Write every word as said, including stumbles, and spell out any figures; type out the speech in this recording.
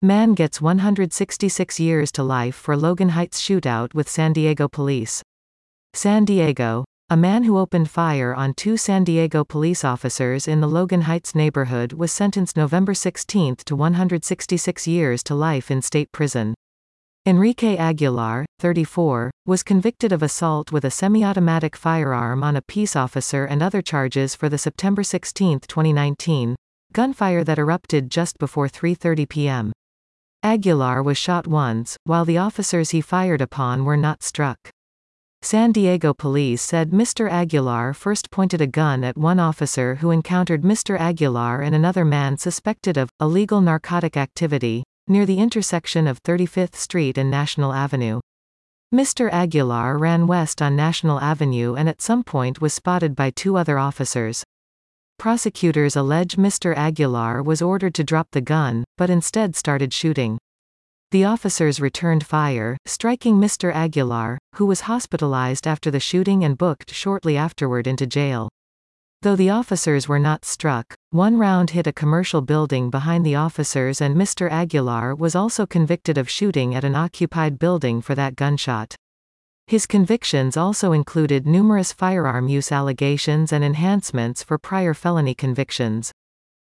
Man gets one hundred sixty-six years to life for Logan Heights shootout with San Diego police. San Diego. A man who opened fire on two San Diego police officers in the Logan Heights neighborhood was sentenced November sixteenth to one hundred sixty-six years to life in state prison. Enrique Aguilar, thirty-four, was convicted of assault with a semi-automatic firearm on a peace officer and other charges for the September sixteenth, twenty nineteen, gunfire that erupted just before three thirty p m Aguilar was shot once, while the officers he fired upon were not struck. San Diego police said Mister Aguilar first pointed a gun at one officer who encountered Mister Aguilar and another man suspected of illegal narcotic activity near the intersection of thirty-fifth Street and National Avenue. Mister Aguilar ran west on National Avenue and at some point was spotted by two other officers. Prosecutors allege Mister Aguilar was ordered to drop the gun, but instead started shooting. The officers returned fire, striking Mister Aguilar, who was hospitalized after the shooting and booked shortly afterward into jail. Though the officers were not struck, one round hit a commercial building behind the officers, and Mister Aguilar was also convicted of shooting at an occupied building for that gunshot. His convictions also included numerous firearm use allegations and enhancements for prior felony convictions.